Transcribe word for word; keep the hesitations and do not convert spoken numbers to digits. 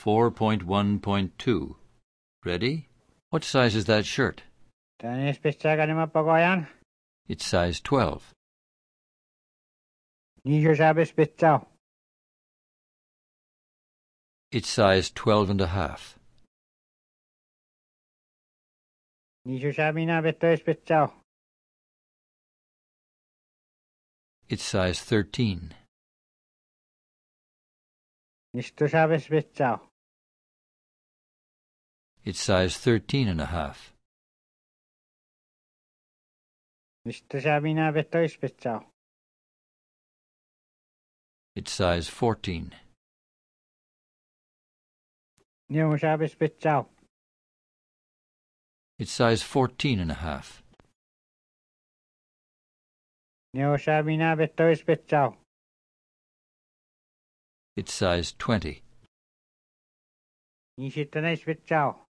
four point one point two. Ready? What size is that shirt? Tenis pistää kanima pagoyan. It's size twelve. Nisho sabis pistää. It's size twelve and a half. Nisho sabina bettois pistää. It's size thirteen. Nisto sabis pistää. It's size thirteen and a half. Nisto sabina bettois pistää. It's size fourteen. Niho sabis pistää. It's size fourteen and a half. Niho sabina bettois pistää. It's size twenty. Nishittaneis pistää.